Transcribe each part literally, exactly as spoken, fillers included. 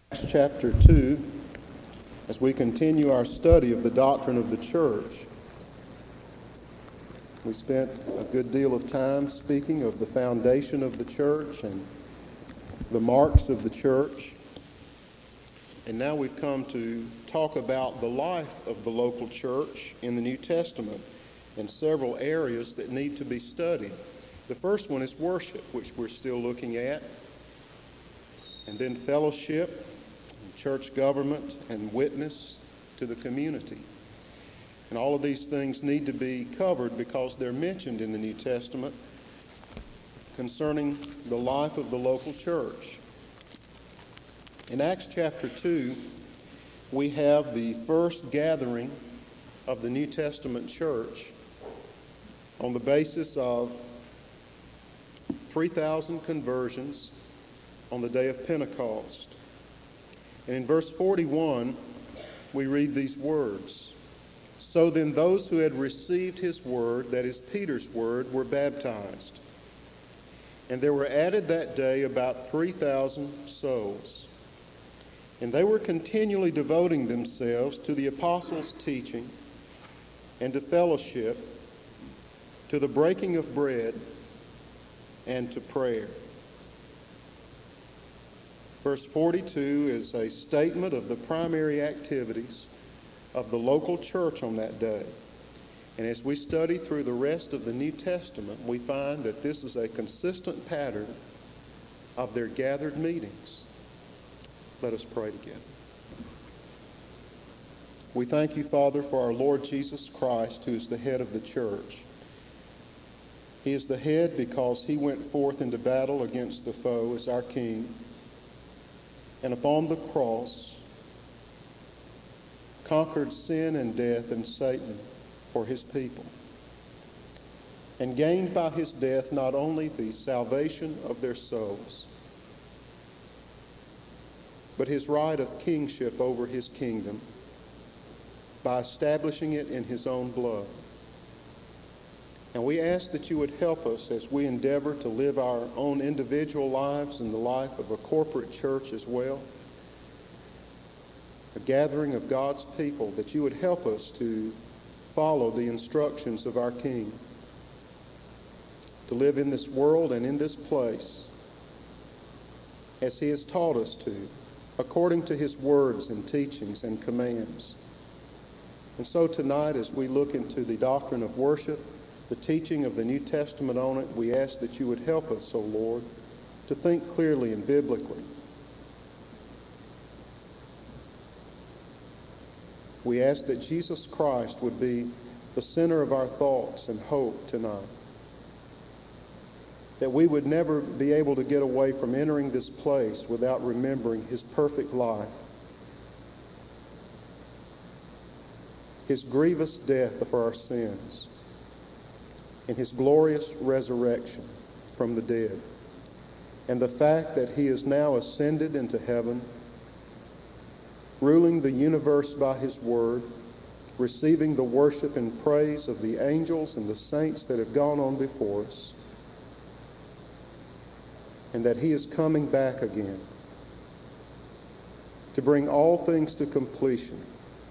Acts chapter two, as we continue our study of the doctrine of the church. We spent a good deal of time speaking of the foundation of the church and the marks of the church. And now we've come to talk about the life of the local church in the New Testament and several areas that need to be studied. The first one is worship, which we're still looking at, and then fellowship, church government, and witness to the community. And all of these things need to be covered because they're mentioned in the New Testament concerning the life of the local church. In Acts chapter two, we have the first gathering of the New Testament church on the basis of three thousand conversions on the day of Pentecost. And in verse forty-one, we read these words: "So then those who had received his word," that is Peter's word, "were baptized. And there were added that day about three thousand souls. And they were continually devoting themselves to the apostles' teaching and to fellowship, to the breaking of bread, and to prayer." Verse forty-two is a statement of the primary activities of the local church on that day. And as we study through the rest of the New Testament, we find that this is a consistent pattern of their gathered meetings. Let us pray together. We thank you, Father, for our Lord Jesus Christ, who is the head of the church. He is the head because he went forth into battle against the foe as our King, and upon the cross conquered sin and death and Satan for his people, and gained by his death not only the salvation of their souls, but his right of kingship over his kingdom by establishing it in his own blood. And we ask that you would help us as we endeavor to live our own individual lives and the life of a corporate church as well, a gathering of God's people, that you would help us to follow the instructions of our King, to live in this world and in this place as he has taught us to, according to his words and teachings and commands. And so tonight, as we look into the doctrine of worship, the teaching of the New Testament on it, we ask that you would help us, O Lord, to think clearly and biblically. We ask that Jesus Christ would be the center of our thoughts and hope tonight, that we would never be able to get away from entering this place without remembering his perfect life, his grievous death for our sins, and his glorious resurrection from the dead, and the fact that he is now ascended into heaven, ruling the universe by his word, receiving the worship and praise of the angels and the saints that have gone on before us, and that he is coming back again to bring all things to completion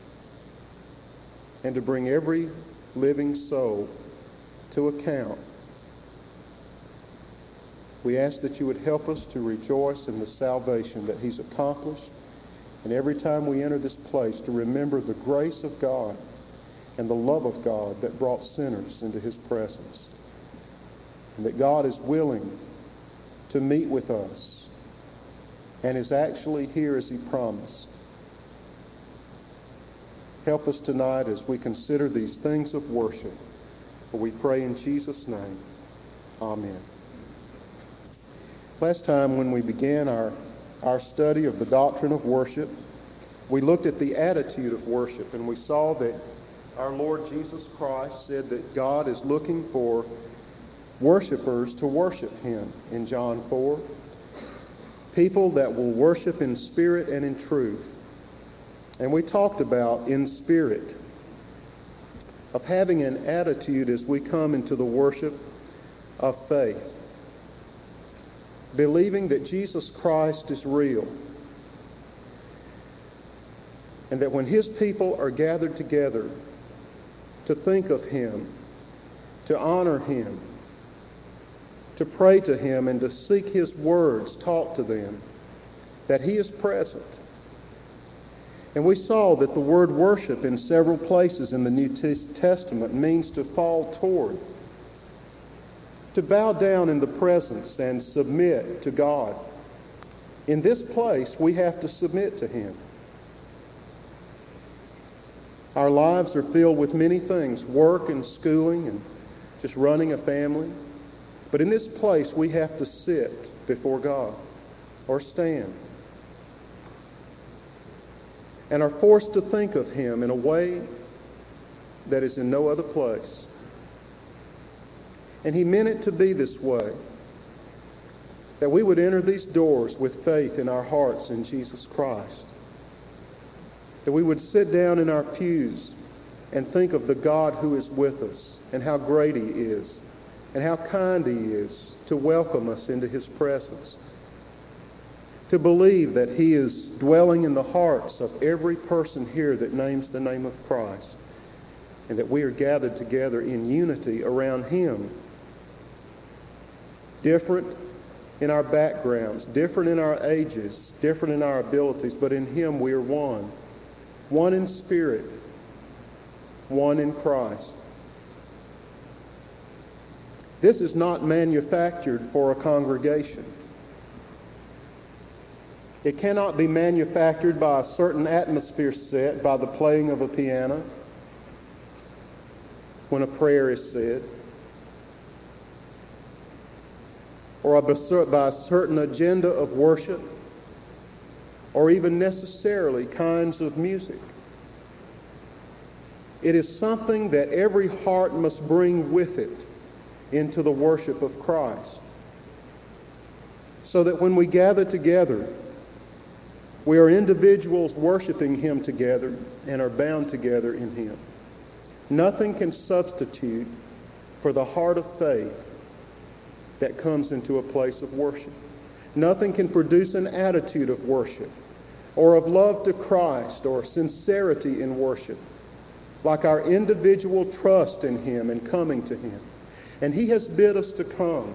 and to bring every living soul to account. We ask that you would help us to rejoice in the salvation that he's accomplished, and every time we enter this place to remember the grace of God and the love of God that brought sinners into his presence, and that God is willing to meet with us and is actually here as he promised. Help us tonight as we consider these things of worship. For we pray in Jesus' name. Amen. Last time when we began our, our study of the doctrine of worship, we looked at the attitude of worship, and we saw that our Lord Jesus Christ said that God is looking for worshipers to worship him in John four. People that will worship in spirit and in truth. And we talked about in spirit, of having an attitude as we come into the worship of faith, believing that Jesus Christ is real, And that when his people are gathered together to think of him, to honor him, to pray to him, and to seek his words taught to them, that he is present. And we saw that the word worship in several places in the New Testament means to fall toward, to bow down in the presence and submit to God. In this place, we have to submit to him. Our lives are filled with many things, work and schooling and just running a family. But in this place, we have to sit before God or stand and are forced to think of him in a way that is in no other place. And he meant it to be this way, that we would enter these doors with faith in our hearts in Jesus Christ, that we would sit down in our pews and think of the God who is with us and how great he is and how kind he is to welcome us into his presence, to believe that he is dwelling in the hearts of every person here that names the name of Christ, and that we are gathered together in unity around him, different in our backgrounds, different in our ages, different in our abilities, but in him we are one. One in spirit, one in Christ. This is not manufactured for a congregation. It cannot be manufactured by a certain atmosphere set, by the playing of a piano when a prayer is said, or by a certain agenda of worship, or even necessarily kinds of music. It is something that every heart must bring with it into the worship of Christ, so that when we gather together, we are individuals worshiping him together and are bound together in him. Nothing can substitute for the heart of faith that comes into a place of worship. Nothing can produce an attitude of worship or of love to Christ or sincerity in worship like our individual trust in him and coming to him. And he has bid us to come.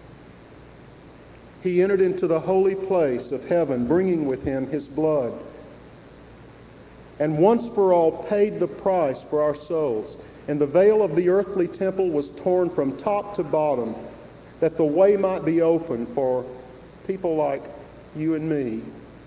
He entered into the holy place of heaven, bringing with him his blood, and once for all paid the price for our souls. And the veil of the earthly temple was torn from top to bottom, that the way might be open for people like you and me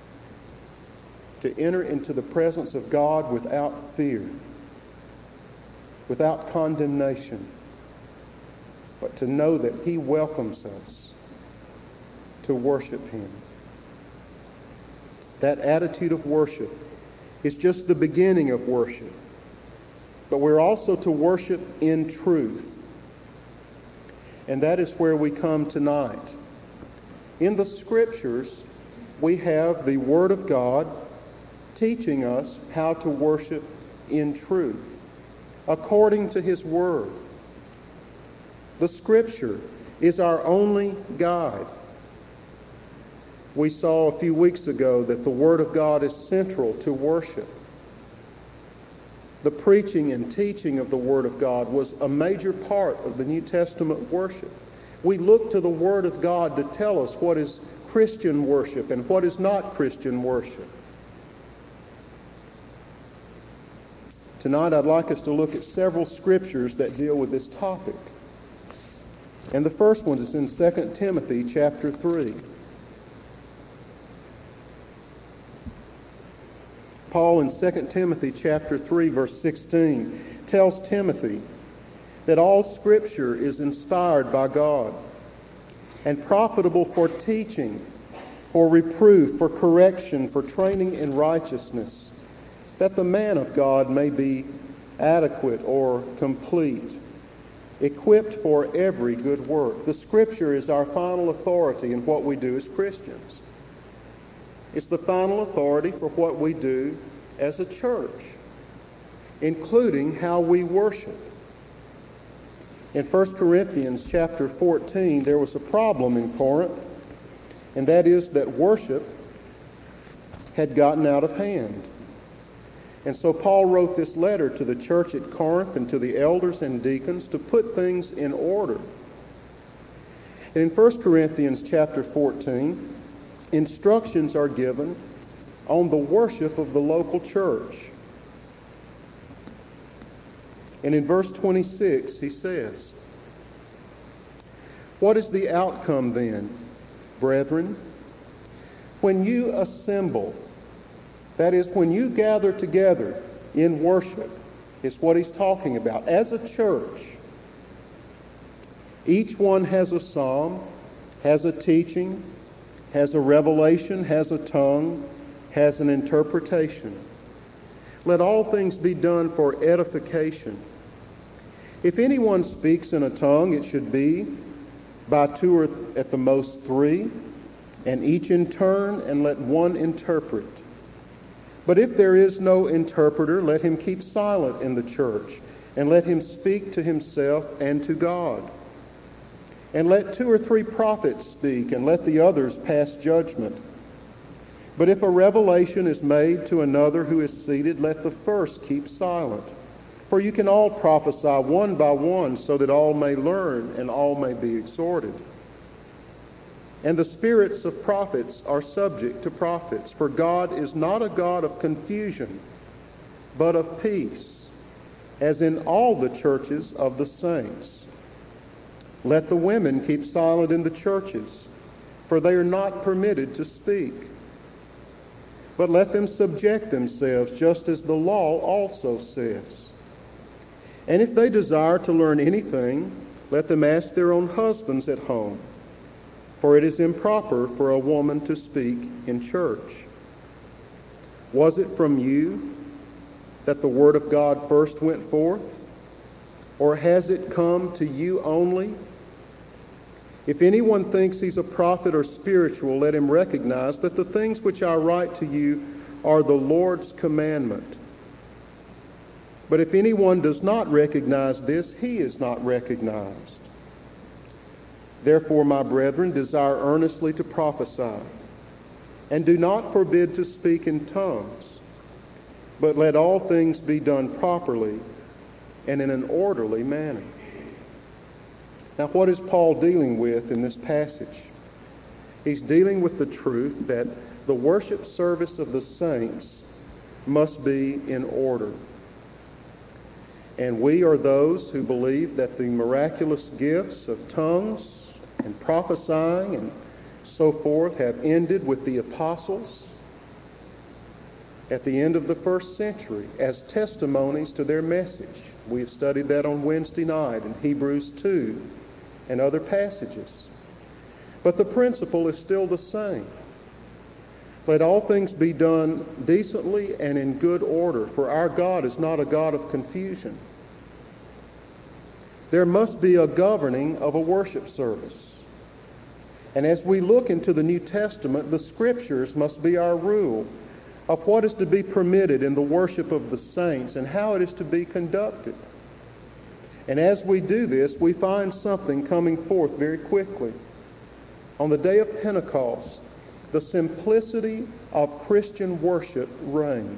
to enter into the presence of God without fear, without condemnation, but to know that he welcomes us to worship him. That attitude of worship is just the beginning of worship, but we're also to worship in truth. And that is where we come tonight. In the Scriptures, we have the Word of God teaching us how to worship in truth, according to his Word. The Scripture is our only guide. We saw a few weeks ago that the Word of God is central to worship. The preaching and teaching of the Word of God was a major part of the New Testament worship. We look to the Word of God to tell us what is Christian worship and what is not Christian worship. Tonight I'd like us to look at several scriptures that deal with this topic. And the first one is in Second Timothy chapter three. Paul in Second Timothy chapter three verse sixteen tells Timothy that all Scripture is inspired by God and profitable for teaching, for reproof, for correction, for training in righteousness, that the man of God may be adequate or complete, equipped for every good work. The Scripture is our final authority in what we do as Christians. It's the final authority for what we do as a church, including how we worship. In First Corinthians chapter fourteen, there was a problem in Corinth, and that is that worship had gotten out of hand. And so Paul wrote this letter to the church at Corinth and to the elders and deacons to put things in order. And in First Corinthians chapter fourteen, instructions are given on the worship of the local church. And in verse twenty-six, he says, "What is the outcome then, brethren? When you assemble," that is, when you gather together in worship, is what he's talking about. As a church, each one has a psalm, has a teaching, has a revelation, has a tongue, has an interpretation. Let all things be done for edification. If anyone speaks in a tongue, it should be by two or at the most three, and each in turn, and let one interpret. But if there is no interpreter, let him keep silent in the church, and let him speak to himself and to God. And let two or three prophets speak, and let the others pass judgment. But if a revelation is made to another who is seated, let the first keep silent. For you can all prophesy one by one, so that all may learn and all may be exhorted. And the spirits of prophets are subject to prophets, for God is not a God of confusion, but of peace, as in all the churches of the saints. Let the women keep silent in the churches, for they are not permitted to speak. But let them subject themselves, just as the law also says. And if they desire to learn anything, let them ask their own husbands at home, for it is improper for a woman to speak in church. Was it from you that the word of God first went forth, or has it come to you only? If anyone thinks he's a prophet or spiritual, let him recognize that the things which I write to you are the Lord's commandment. But if anyone does not recognize this, he is not recognized. Therefore, my brethren, desire earnestly to prophesy, and do not forbid to speak in tongues, but let all things be done properly and in an orderly manner. Now, what is Paul dealing with in this passage? He's dealing with the truth that the worship service of the saints must be in order. And we are those who believe that the miraculous gifts of tongues and prophesying and so forth have ended with the apostles at the end of the first century as testimonies to their message. We've studied that on Wednesday night in Hebrews two and other passages. But the principle is still the same. Let all things be done decently and in good order, for our God is not a God of confusion. There must be a governing of a worship service. And as we look into the New Testament, the Scriptures must be our rule of what is to be permitted in the worship of the saints and how it is to be conducted. And as we do this, we find something coming forth very quickly. On the day of Pentecost, the simplicity of Christian worship reigned.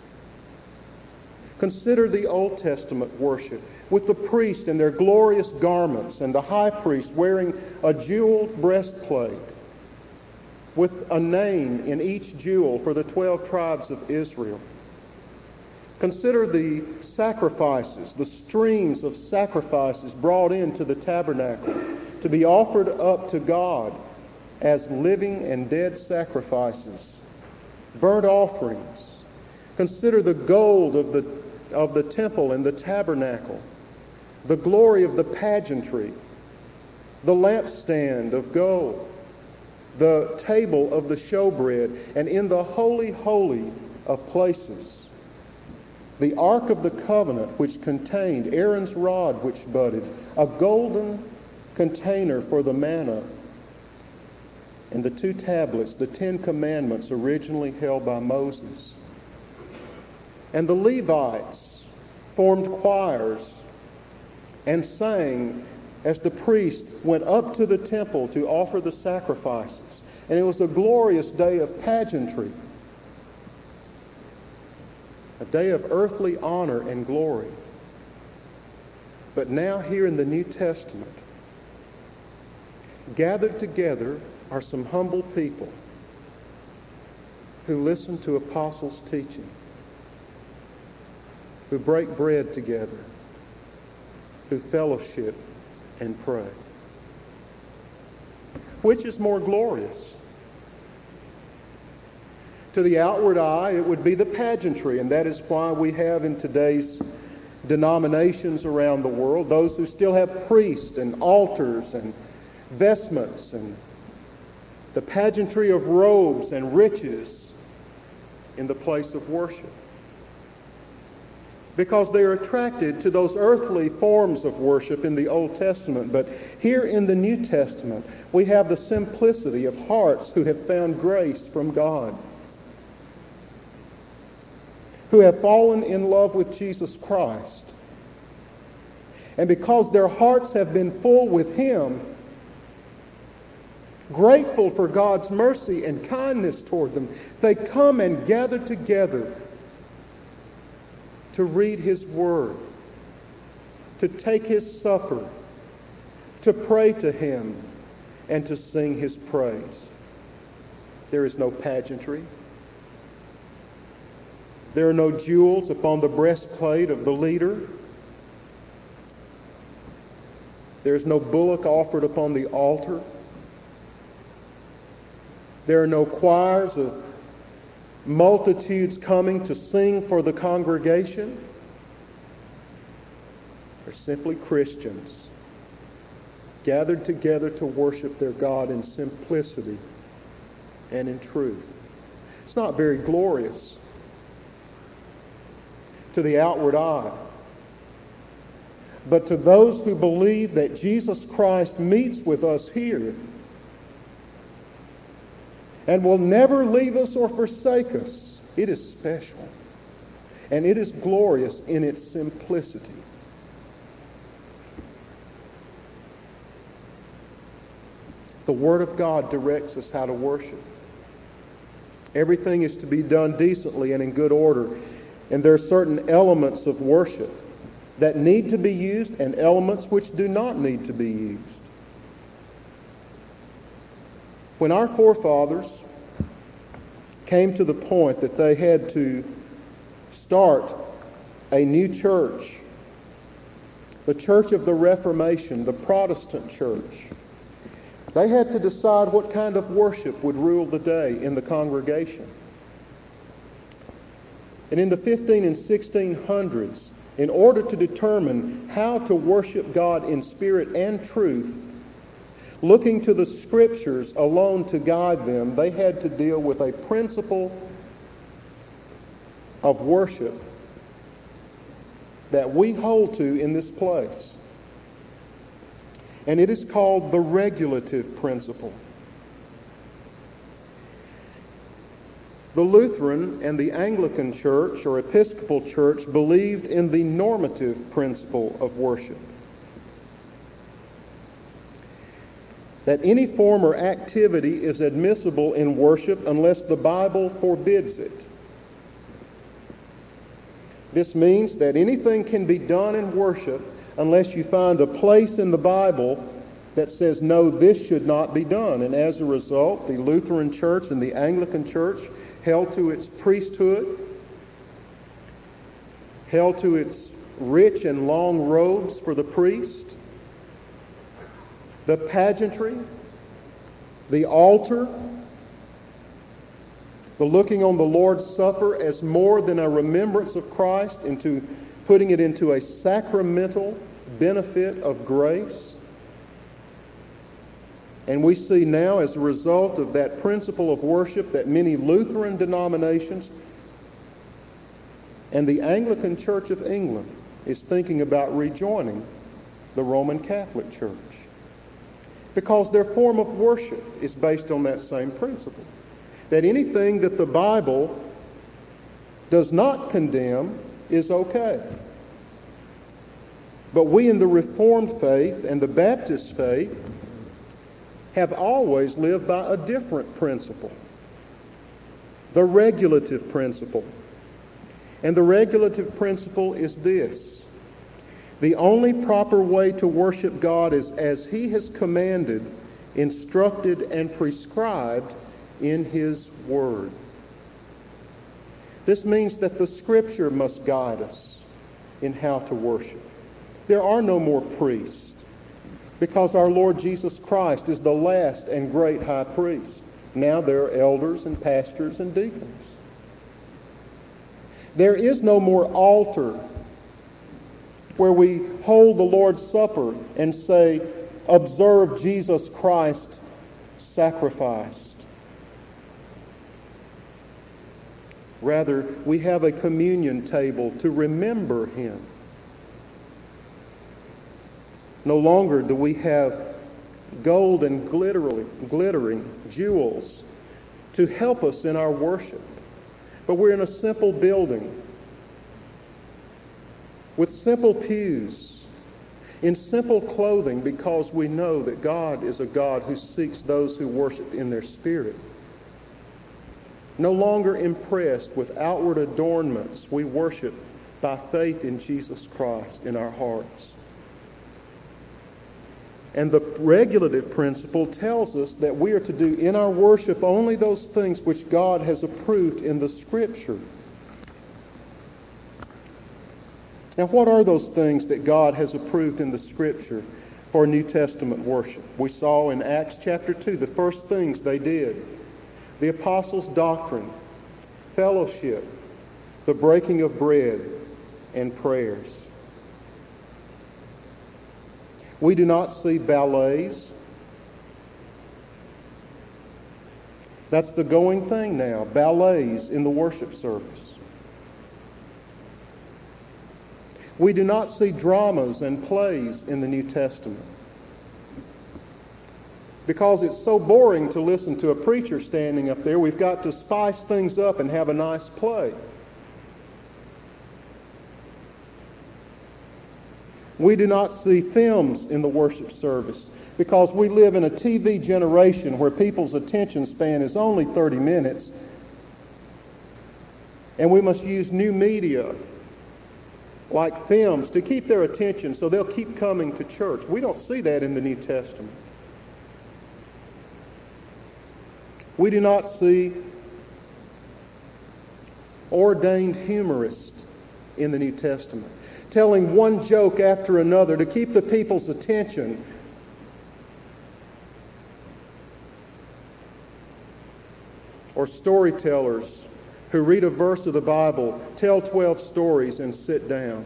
Consider the Old Testament worship with the priests in their glorious garments and the high priest wearing a jeweled breastplate with a name in each jewel for the twelve tribes of Israel. Consider the sacrifices, the streams of sacrifices brought into the tabernacle to be offered up to God as living and dead sacrifices, burnt offerings. Consider the gold of the, of the temple and the tabernacle, the glory of the pageantry, the lampstand of gold, the table of the showbread, and in the holy, holy of places, the Ark of the Covenant, which contained Aaron's rod which budded, a golden container for the manna, and the two tablets, the Ten Commandments originally held by Moses. And the Levites formed choirs and sang as the priest went up to the temple to offer the sacrifices. And it was a glorious day of pageantry. a day of earthly honor and glory. But now here in the New Testament, gathered together are some humble people who listen to apostles' teaching, who break bread together, who fellowship and pray. Which is more glorious? To the outward eye, it would be the pageantry, and that is why we have in today's denominations around the world those who still have priests and altars and vestments and the pageantry of robes and riches in the place of worship, because they are attracted to those earthly forms of worship in the Old Testament. But here in the New Testament, we have the simplicity of hearts who have found grace from God, who have fallen in love with Jesus Christ. And because their hearts have been full with Him, grateful for God's mercy and kindness toward them, they come and gather together to read His Word, to take His supper, to pray to Him, and to sing His praise. There is no pageantry. There are no jewels upon the breastplate of the leader. There is no bullock offered upon the altar. There are no choirs of multitudes coming to sing for the congregation. They're simply Christians gathered together to worship their God in simplicity and in truth. It's not very glorious to the outward eye, but to those who believe that Jesus Christ meets with us here and will never leave us or forsake us, it is special. And it is glorious in its simplicity. The Word of God directs us how to worship. Everything is to be done decently and in good order. And there are certain elements of worship that need to be used and elements which do not need to be used. When our forefathers came to the point that they had to start a new church, the Church of the Reformation, the Protestant church, they had to decide what kind of worship would rule the day in the congregation. And in the fifteen and sixteen hundreds, in order to determine how to worship God in spirit and truth, looking to the Scriptures alone to guide them, they had to deal with a principle of worship that we hold to in this place. And it is called the regulative principle. The Lutheran and the Anglican Church or Episcopal Church believed in the normative principle of worship. That any form or activity is admissible in worship unless the Bible forbids it. This means that anything can be done in worship unless you find a place in the Bible that says, no, this should not be done. And as a result, the Lutheran Church and the Anglican Church held to its priesthood, held to its rich and long robes for the priest, the pageantry, the altar, the looking on the Lord's Supper as more than a remembrance of Christ, into putting it into a sacramental benefit of grace. And we see now, as a result of that principle of worship, that many Lutheran denominations and the Anglican Church of England is thinking about rejoining the Roman Catholic Church, because their form of worship is based on that same principle, that anything that the Bible does not condemn is okay. But we in the Reformed faith and the Baptist faith have always lived by a different principle, the regulative principle. And the regulative principle is this: the only proper way to worship God is as He has commanded, instructed, and prescribed in His Word. This means that the Scripture must guide us in how to worship. There are no more priests, because our Lord Jesus Christ is the last and great high priest. Now there are elders and pastors and deacons. There is no more altar where we hold the Lord's Supper and say, "Observe Jesus Christ sacrificed." Rather, we have a communion table to remember Him. No longer do we have gold and glittering, glittering jewels to help us in our worship, but we're in a simple building with simple pews, in simple clothing, because we know that God is a God who seeks those who worship in their spirit. No longer impressed with outward adornments, we worship by faith in Jesus Christ in our hearts. And the regulative principle tells us that we are to do in our worship only those things which God has approved in the Scripture. Now, what are those things that God has approved in the Scripture for New Testament worship? We saw in Acts chapter two the first things they did: the apostles' doctrine, fellowship, the breaking of bread, and prayers. We do not see ballets. That's the going thing now, ballets in the worship service. We do not see dramas and plays in the New Testament, because it's so boring to listen to a preacher standing up there. We've got to spice things up and have a nice play. We do not see films in the worship service, because we live in a T V generation where people's attention span is only thirty minutes, and we must use new media like films to keep their attention so they'll keep coming to church. We don't see that in the New Testament. We do not see ordained humorists in the New Testament, telling one joke after another to keep the people's attention. Or storytellers who read a verse of the Bible, tell twelve stories, and sit down.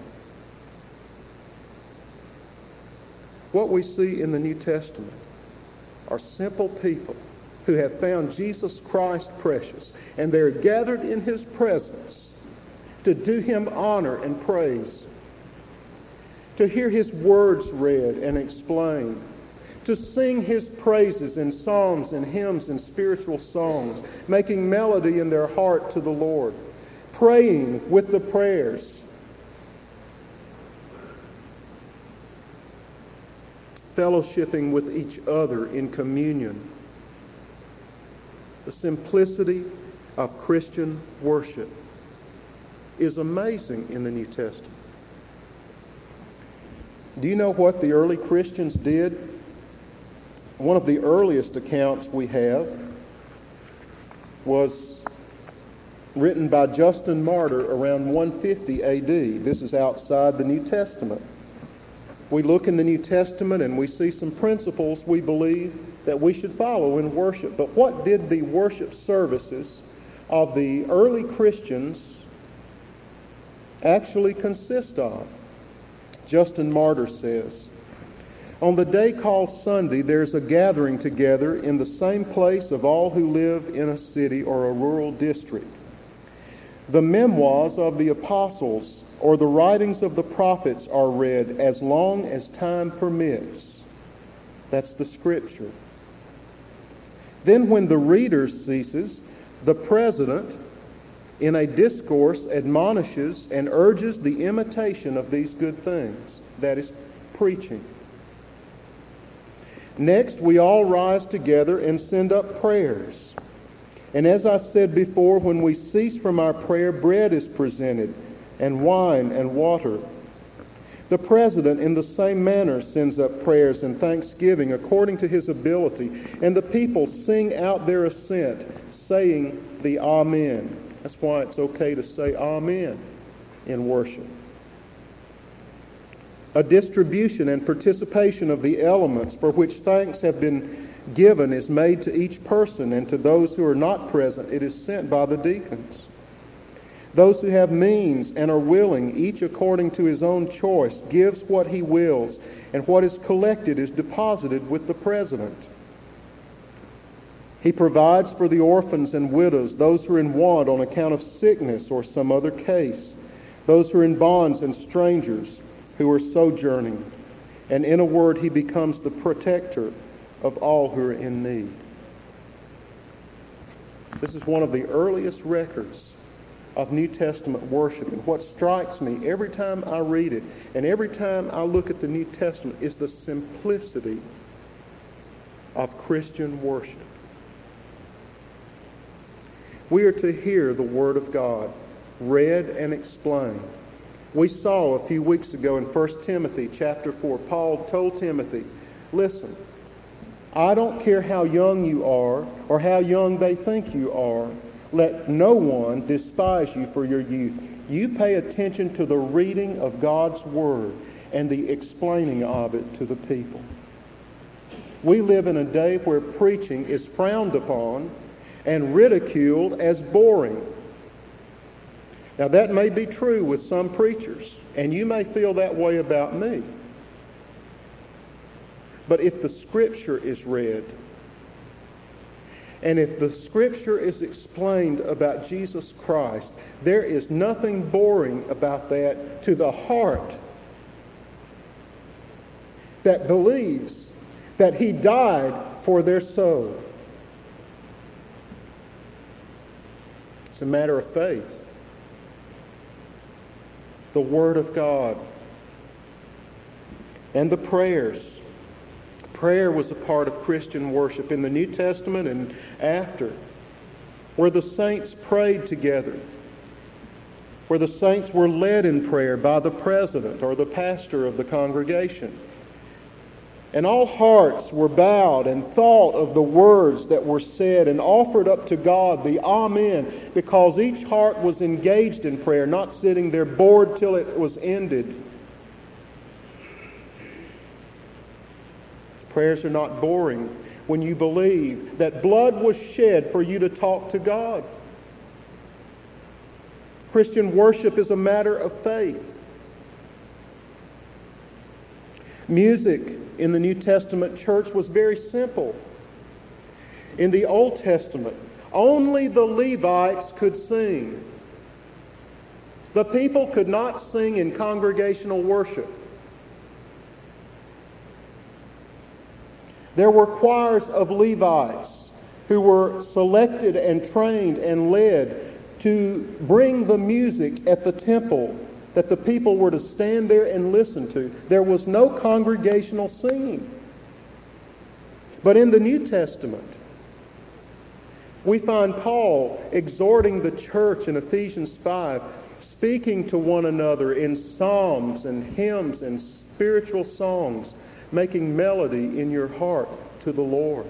What we see in the New Testament are simple people who have found Jesus Christ precious, and they're gathered in His presence to do Him honor and praise, to hear His words read and explained, to sing His praises in psalms and hymns and spiritual songs, making melody in their heart to the Lord, praying with the prayers, fellowshipping with each other in communion. The simplicity of Christian worship is amazing in the New Testament. Do you know what the early Christians did? One of the earliest accounts we have was written by Justin Martyr around one fifty A D. This is outside the New Testament. We look in the New Testament and we see some principles we believe that we should follow in worship. But what did the worship services of the early Christians actually consist of? Justin Martyr says, "On the day called Sunday, there's a gathering together in the same place of all who live in a city or a rural district. The memoirs of the apostles or the writings of the prophets are read as long as time permits." That's the Scripture. Then when the reader ceases, the president, in a discourse, admonishes and urges the imitation of these good things. That is preaching. Next, we all rise together and send up prayers. And as I said before, when we cease from our prayer, bread is presented, and wine and water. The president, in the same manner, sends up prayers and thanksgiving according to his ability, and the people sing out their assent, saying the Amen. That's why it's okay to say Amen in worship. A distribution and participation of the elements for which thanks have been given is made to each person, and to those who are not present it is sent by the deacons. Those who have means and are willing, each according to his own choice, gives what he wills, and what is collected is deposited with the president. He provides for the orphans and widows, those who are in want on account of sickness or some other case, those who are in bonds and strangers who are sojourning. And in a word, he becomes the protector of all who are in need. This is one of the earliest records of New Testament worship. And what strikes me every time I read it and every time I look at the New Testament is the simplicity of Christian worship. We are to hear the Word of God read and explained. We saw a few weeks ago in First Timothy chapter four, Paul told Timothy, listen, I don't care how young you are or how young they think you are. Let no one despise you for your youth. You pay attention to the reading of God's Word and the explaining of it to the people. We live in a day where preaching is frowned upon and ridiculed as boring. Now that may be true with some preachers, and you may feel that way about me. But if the Scripture is read, and if the Scripture is explained about Jesus Christ, there is nothing boring about that to the heart that believes that He died for their soul. It's a matter of faith. The Word of God and the prayers. Prayer was a part of Christian worship in the New Testament and after, where the saints prayed together, where the saints were led in prayer by the president or the pastor of the congregation. And all hearts were bowed and thought of the words that were said and offered up to God the Amen, because each heart was engaged in prayer, not sitting there bored till it was ended. Prayers are not boring when you believe that blood was shed for you to talk to God. Christian worship is a matter of faith. Music in the New Testament church was very simple. In the Old Testament, only the Levites could sing. The people could not sing in congregational worship. There were choirs of Levites who were selected and trained and led to bring the music at the temple that the people were to stand there and listen to. There was no congregational singing. But in the New Testament, we find Paul exhorting the church in Ephesians five, speaking to one another in psalms and hymns and spiritual songs, making melody in your heart to the Lord.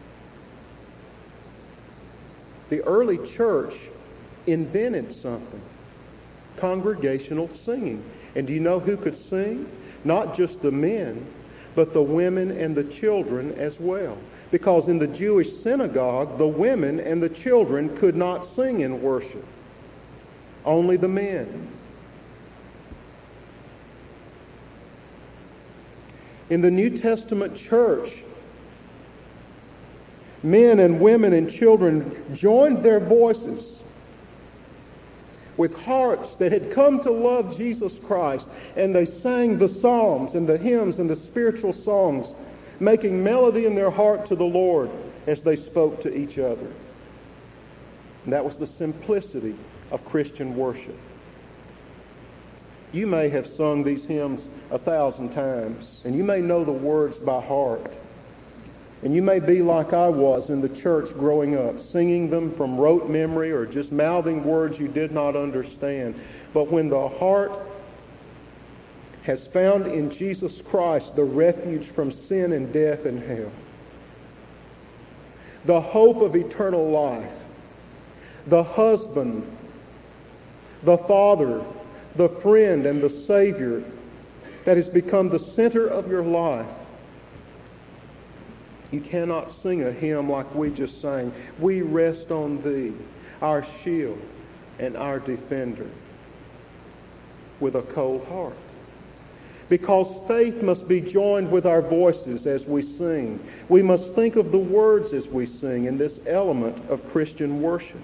The early church invented something, congregational singing. And do you know who could sing? Not just the men, but the women and the children as well. Because in the Jewish synagogue, the women and the children could not sing in worship. Only the men. In the New Testament church, men and women and children joined their voices with hearts that had come to love Jesus Christ, and they sang the psalms and the hymns and the spiritual songs, making melody in their heart to the Lord as they spoke to each other. And that was the simplicity of Christian worship. You may have sung these hymns a thousand times, and you may know the words by heart. And you may be like I was in the church growing up, singing them from rote memory or just mouthing words you did not understand. But when the heart has found in Jesus Christ the refuge from sin and death and hell, the hope of eternal life, the husband, the father, the friend, and the Savior that has become the center of your life, you cannot sing a hymn like we just sang. We rest on Thee, our shield and our defender, with a cold heart. Because faith must be joined with our voices as we sing. We must think of the words as we sing in this element of Christian worship.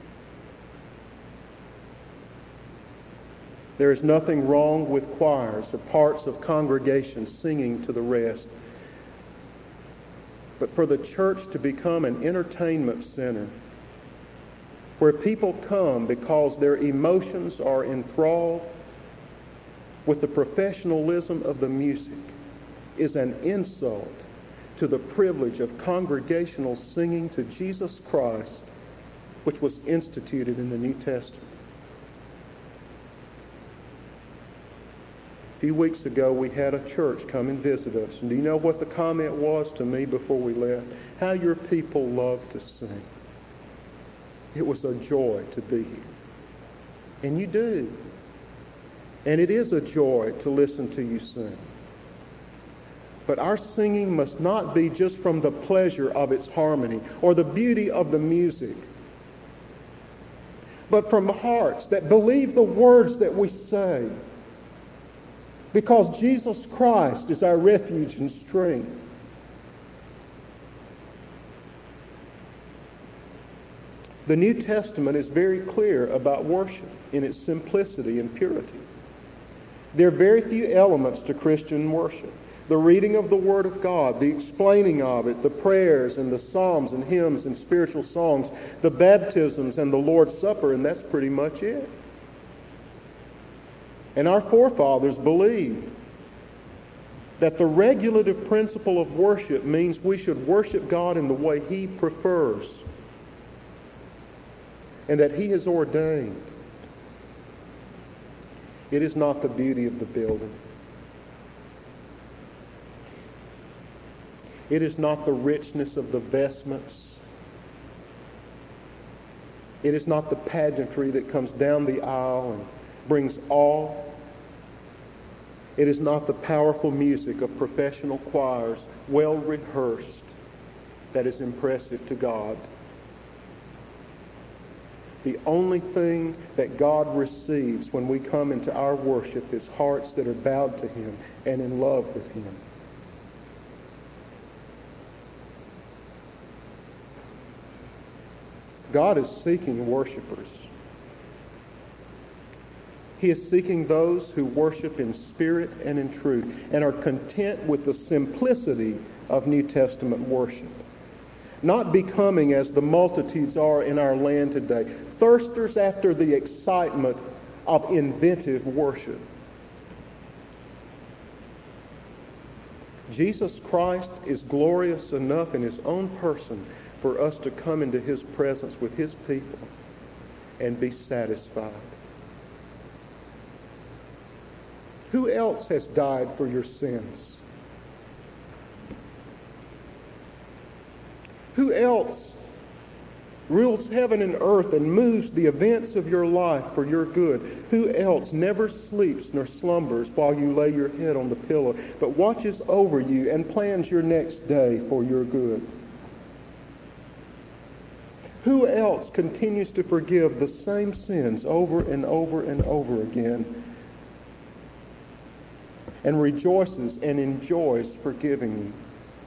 There is nothing wrong with choirs or parts of congregations singing to the rest. But for the church to become an entertainment center where people come because their emotions are enthralled with the professionalism of the music is an insult to the privilege of congregational singing to Jesus Christ, which was instituted in the New Testament. A few weeks ago, we had a church come and visit us. And do you know what the comment was to me before we left? How your people love to sing. It was a joy to be here. And you do. And it is a joy to listen to you sing. But our singing must not be just from the pleasure of its harmony or the beauty of the music, but from hearts that believe the words that we say. Because Jesus Christ is our refuge and strength. The New Testament is very clear about worship in its simplicity and purity. There are very few elements to Christian worship. The reading of the Word of God, the explaining of it, the prayers and the psalms and hymns and spiritual songs, the baptisms and the Lord's Supper, and that's pretty much it. And our forefathers believed that the regulative principle of worship means we should worship God in the way He prefers and that He has ordained. It is not the beauty of the building. It is not the richness of the vestments. It is not the pageantry that comes down the aisle and brings awe. It is not the powerful music of professional choirs, well rehearsed, that is impressive to God. The only thing that God receives when we come into our worship is hearts that are bowed to Him and in love with Him. God is seeking worshipers. He is seeking those who worship in spirit and in truth and are content with the simplicity of New Testament worship. Not becoming as the multitudes are in our land today, thirsters after the excitement of inventive worship. Jesus Christ is glorious enough in His own person for us to come into His presence with His people and be satisfied. Who else has died for your sins? Who else rules heaven and earth and moves the events of your life for your good? Who else never sleeps nor slumbers while you lay your head on the pillow, but watches over you and plans your next day for your good? Who else continues to forgive the same sins over and over and over again and rejoices and enjoys forgiving you?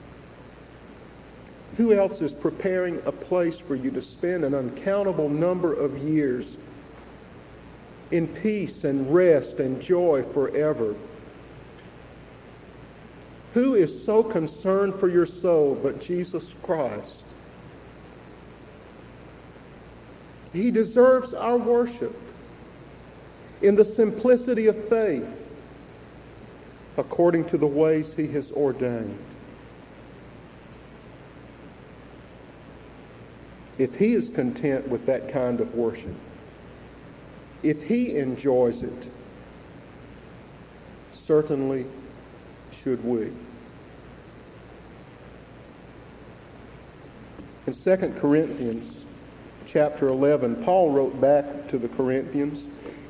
Who else is preparing a place for you to spend an uncountable number of years in peace and rest and joy forever? Who is so concerned for your soul but Jesus Christ? He deserves our worship in the simplicity of faith according to the ways He has ordained. if he is content with that kind of worship, if he enjoys it, certainly should we. In Second Corinthians chapter eleven, Paul wrote back to the Corinthians,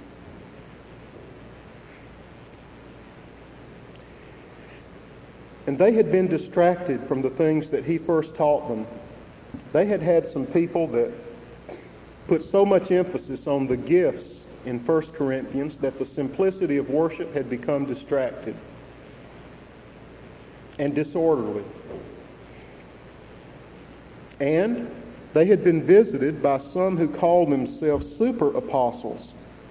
and they had been distracted from the things that he first taught them. They had had some people that put so much emphasis on the gifts in First Corinthians that the simplicity of worship had become distracted and disorderly. And they had been visited by some who called themselves super apostles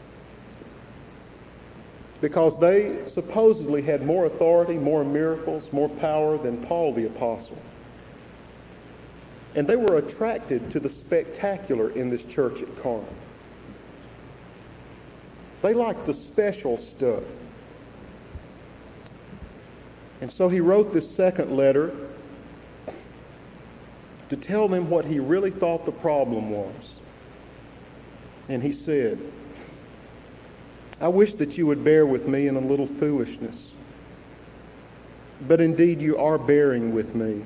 because they supposedly had more authority, more miracles, more power than Paul the apostle. And they were attracted to the spectacular in this church at Corinth. They liked the special stuff. And so he wrote this second letter to tell them what he really thought the problem was. And he said, I wish that you would bear with me in a little foolishness, but indeed you are bearing with me.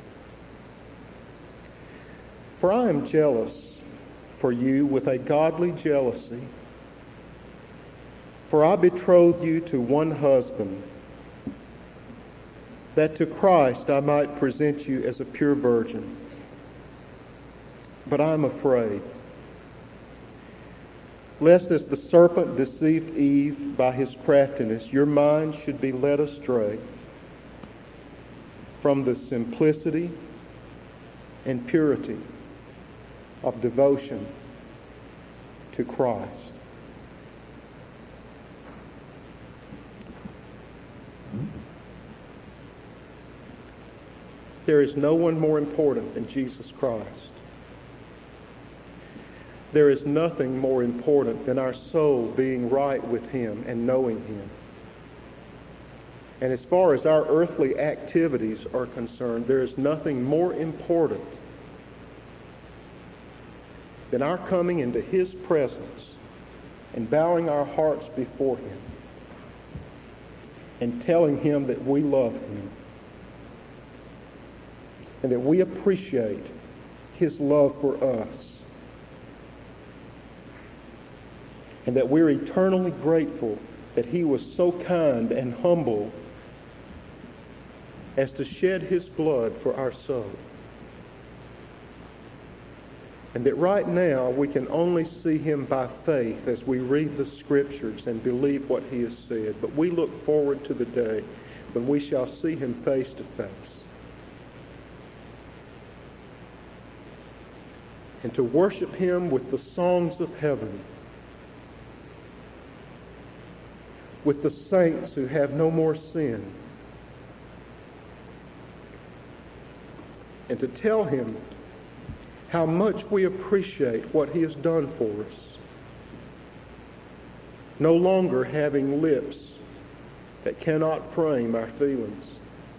For I am jealous for you with a godly jealousy, for I betrothed you to one husband, that to Christ I might present you as a pure virgin. But I am afraid, lest as the serpent deceived Eve by his craftiness, your minds should be led astray from the simplicity and purity of devotion to Christ. There is no one more important than Jesus Christ. There is nothing more important than our soul being right with Him and knowing Him. And as far as our earthly activities are concerned, there is nothing more important than our coming into His presence and bowing our hearts before Him and telling Him that we love Him and that we appreciate His love for us, and that we're eternally grateful that He was so kind and humble as to shed His blood for our soul. And that right now we can only see Him by faith as we read the Scriptures and believe what He has said. But we look forward to the day when we shall see Him face to face. And to worship Him with the songs of heaven, with the saints who have no more sin, and to tell Him how much we appreciate what He has done for us, no longer having lips that cannot frame our feelings.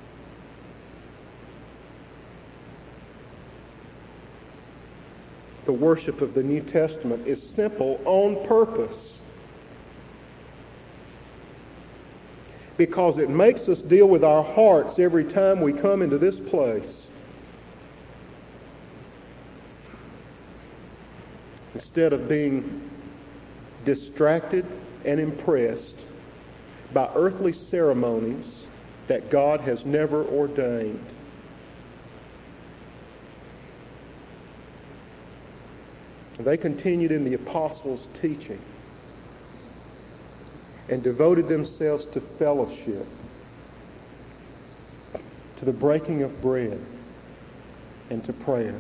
The worship of the New Testament is simple on purpose, because it makes us deal with our hearts every time we come into this place, instead of being distracted and impressed by earthly ceremonies that God has never ordained. They continued in the apostles' teaching and devoted themselves to fellowship, to the breaking of bread, and to prayer.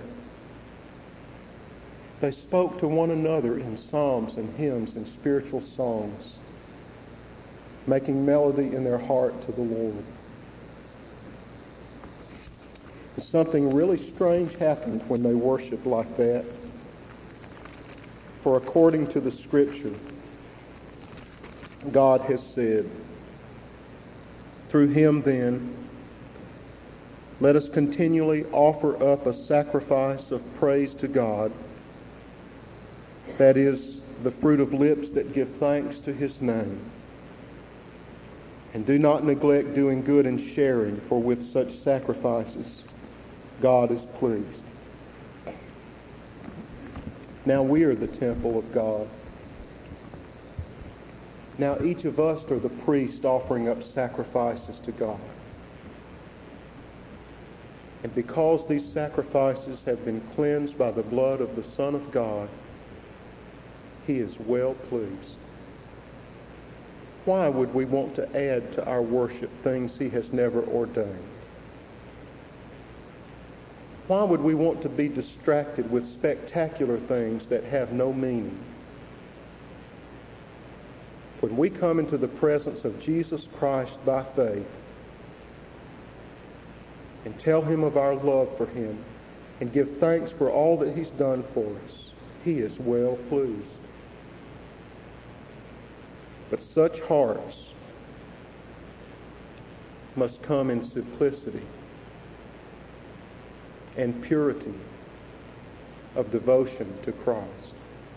They spoke to one another in psalms and hymns and spiritual songs, making melody in their heart to the Lord. And something really strange happened when they worshiped like that. For according to the Scripture, God has said, through Him then, Let us continually offer up a sacrifice of praise to God, that is, the fruit of lips that give thanks to his name. And do not neglect doing good and sharing, for with such sacrifices God is pleased. Now we are the temple of God. Now each of us are the priest offering up sacrifices to God. And because these sacrifices have been cleansed by the blood of the Son of God, he is well pleased. Why would we want to add to our worship things he has never ordained? Why would we want to be distracted with spectacular things that have no meaning? When we come into the presence of Jesus Christ by faith and tell him of our love for him and give thanks for all that he's done for us, he is well pleased. But such hearts must come in simplicity and purity of devotion to Christ.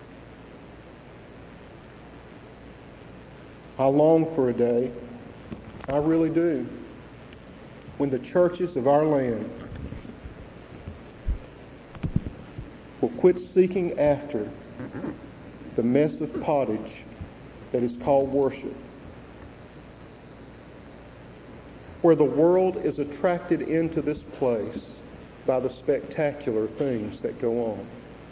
I long for a day, I really do, when the churches of our land will quit seeking after the mess of pottage that is called worship, where the world is attracted into this place by the spectacular things that go on.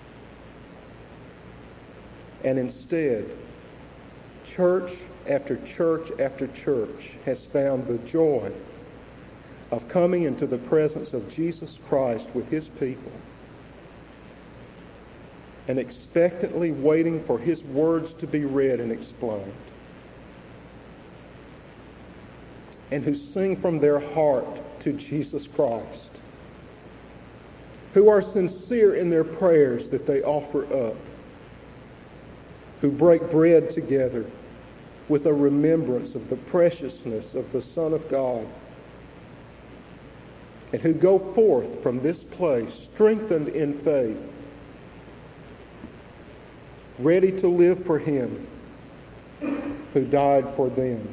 And instead, church after church after church has found the joy of coming into the presence of Jesus Christ with his people and expectantly waiting for his words to be read and explained, and who sing from their heart to Jesus Christ, who are sincere in their prayers that they offer up, who break bread together with a remembrance of the preciousness of the Son of God, and who go forth from this place strengthened in faith, ready to live for him who died for them.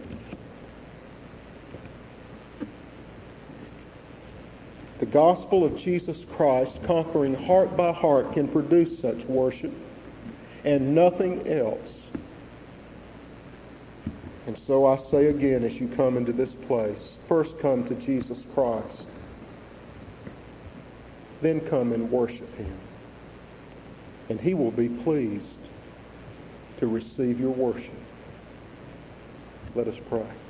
The gospel of Jesus Christ, conquering heart by heart, can produce such worship and nothing else. And so I say again, as you come into this place, first come to Jesus Christ, then come and worship him, and he will be pleased to receive your worship. Let us pray.